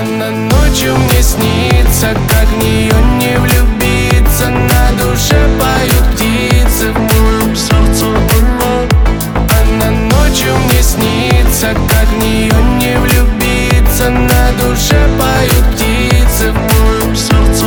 Она ночью мне снится, как в нее не влюбиться. На душе поют птицы, в моем сердце она ночью мне снится, как в нее не влюбиться. На душе поют птицы, в моем сердце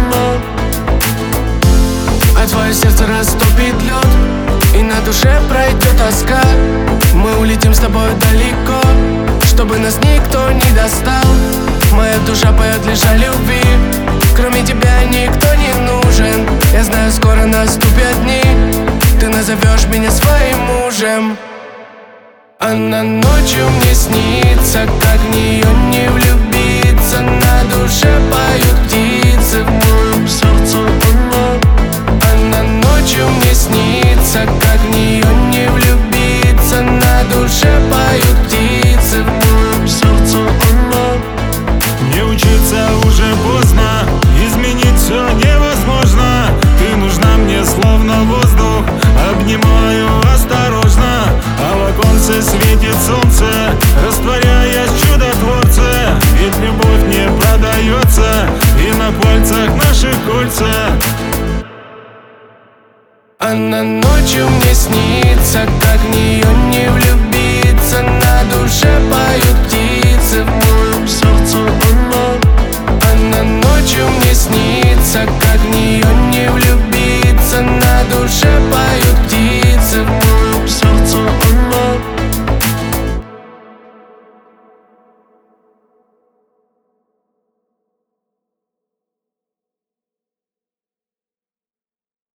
а твое сердце растопит лед, и на душе пройдет тоска. Мы улетим с тобой далеко, чтобы нас никто не достал. Моя душа поет лишь о любви, кроме тебя никто не нужен. Я знаю, скоро наступят дни, ты назовешь меня своим мужем. Она ночью мне снится, как в нее не влюбиться. На душе поют птицы, в моем сердце она ночью мне снится, как в нее не влюбиться. На душе поют птицы, в моем сердце Не учиться уже поздно, изменить все невозможно. Ты нужна мне словно воздух, обнимаю осторожно. А в оконце светит солнце, растворяясь в чудотворце. Ведь любовь не продается, и на пальцах наших кольца. Она ночью мне снится, как в нее не влюбиться. На душе поют птицы, в моем сердце